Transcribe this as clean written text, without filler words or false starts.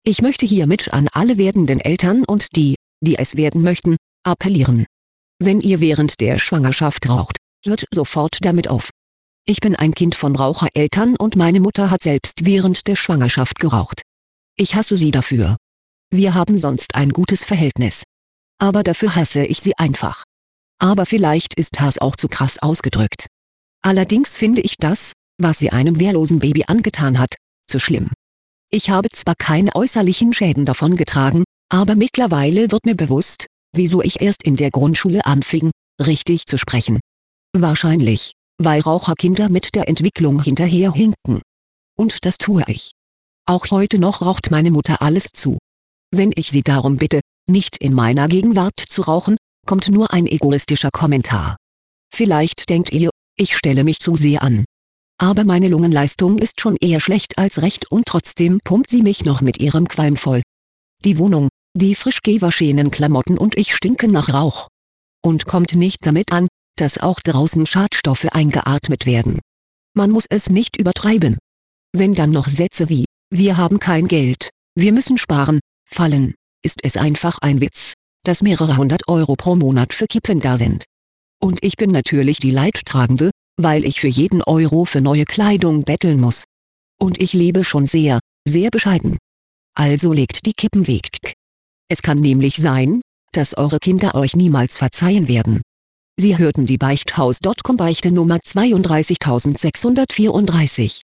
Ich möchte hiermit an alle werdenden Eltern und die es werden möchten, appellieren. Wenn ihr während der Schwangerschaft raucht, hört sofort damit auf. Ich bin ein Kind von Rauchereltern und meine Mutter hat selbst während der Schwangerschaft geraucht. Ich hasse sie dafür. Wir haben sonst ein gutes Verhältnis. Aber dafür hasse ich sie einfach. Aber vielleicht ist Hass auch zu krass ausgedrückt. Allerdings finde ich das, was sie einem wehrlosen Baby angetan hat, zu schlimm. Ich habe zwar keine äußerlichen Schäden davongetragen, aber mittlerweile wird mir bewusst, wieso ich erst in der Grundschule anfing, richtig zu sprechen. Wahrscheinlich, weil Raucherkinder mit der Entwicklung hinterherhinken. Und das tue ich. Auch heute noch raucht meine Mutter alles zu. Wenn ich sie darum bitte, nicht in meiner Gegenwart zu rauchen, kommt nur ein egoistischer Kommentar. Vielleicht denkt ihr, ich stelle mich zu sehr an. Aber meine Lungenleistung ist schon eher schlecht als recht und trotzdem pumpt sie mich noch mit ihrem Qualm voll. Die Wohnung, die frisch gewaschenen Klamotten und ich stinken nach Rauch. Und kommt nicht damit an, dass auch draußen Schadstoffe eingeatmet werden. Man muss es nicht übertreiben. Wenn dann noch Sätze wie, wir haben kein Geld, wir müssen sparen, fallen, ist es einfach ein Witz, dass mehrere 100 Euro pro Monat für Kippen da sind. Und ich bin natürlich die Leidtragende, weil ich für jeden Euro für neue Kleidung betteln muss. Und ich lebe schon sehr, sehr bescheiden. Also legt die Kippen weg. Es kann nämlich sein, dass eure Kinder euch niemals verzeihen werden. Sie hörten die Beichthaus.com Beichte Nummer 32634.